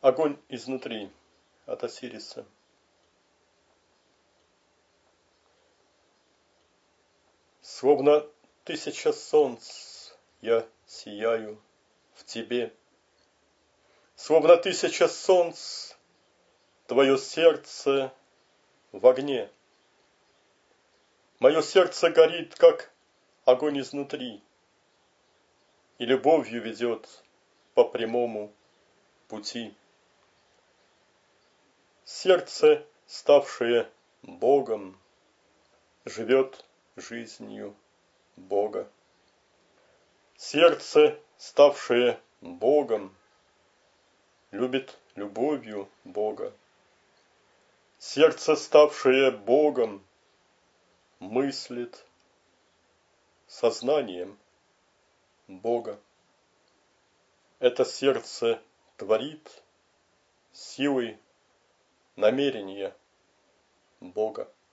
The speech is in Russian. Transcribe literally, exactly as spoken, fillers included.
Огонь изнутри от Осириса. Словно тысяча солнц я сияю в тебе, словно тысяча солнц твое сердце в огне. Мое сердце горит, как огонь изнутри, и любовью ведет по прямому пути. Сердце, ставшее Богом, живет жизнью Бога. Сердце, ставшее Богом, любит любовью Бога. Сердце, ставшее Богом, мыслит сознанием Бога. Это сердце творит силой намерения Бога.